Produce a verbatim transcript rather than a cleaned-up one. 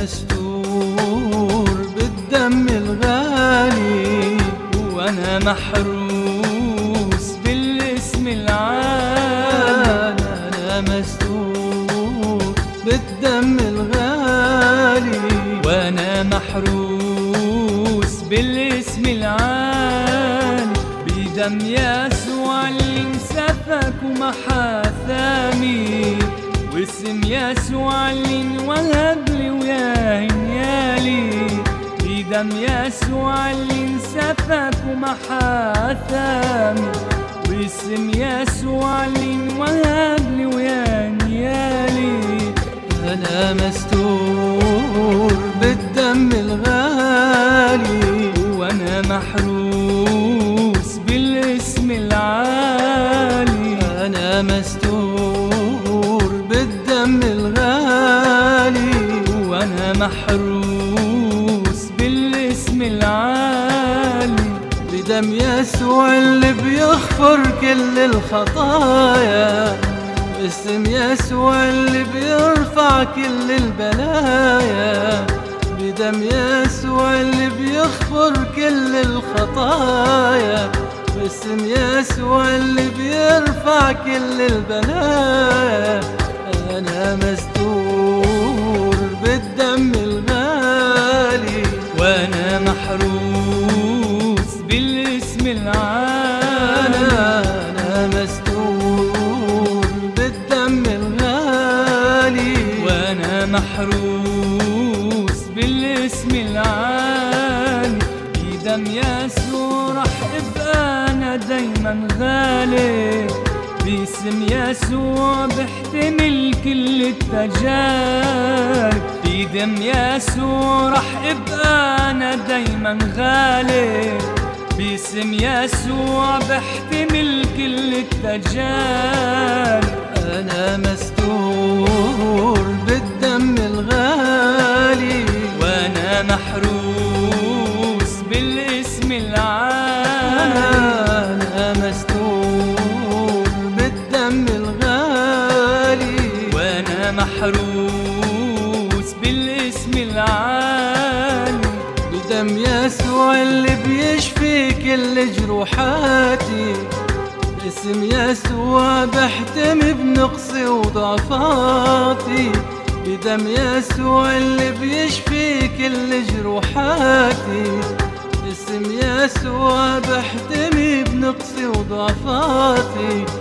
مستور بالدم الغالي، وانا محروس بالاسم العالي. انا مستور بالدم الغالي، وانا محروس بالاسم العالي. بدم يسوع اللي انسفك ومحى ثامي، واسم يسوع اللي انوهب لي ويا هنيالي. بدم يسوع اللي انسفك ومحى ثامي، واسم يسوع اللي انوهب لي ويا هنيالي. انا مستور بالدم الغالي، وانا محروس بالاسم العالي. انا مستور بالدم الغالي، وانا محروس بالاسم العالي. بدم يسوع اللي بيغفر كل الخطايا، باسم يسوع اللي بيرفع كل البلايا. بدم يسوع اللي بيغفر كل الخطايا، باسم يسوع اللي بيرفع كل البلايا. أنا مستور بالدم الغالي، وأنا محروس بالاسم العالي. أنا مستور بالدم الغالي، وأنا محروس بالاسم العالي. بدم يسوع رح ابقى انا دايما غالي، باسم يسوع بحتمل كل التجارب. بدم يسوع رح ابقى انا دايما غالي، باسم يسوع بحتمل كل التجارب. انا مستور بالدم الغالي، وانا محروس بالاسم العالي. انا مستور بالدم الغالي، وانا محروس بالاسم العالي. بدم يسوع اللي بيشفي كل جروحاتي، باسم يسوع بحتمي بنقصي وضعفاتي. بدم يسوع اللي بيشفي كل جروحاتي، باسم يسوع بحتمي بنقصي وضعفاتي.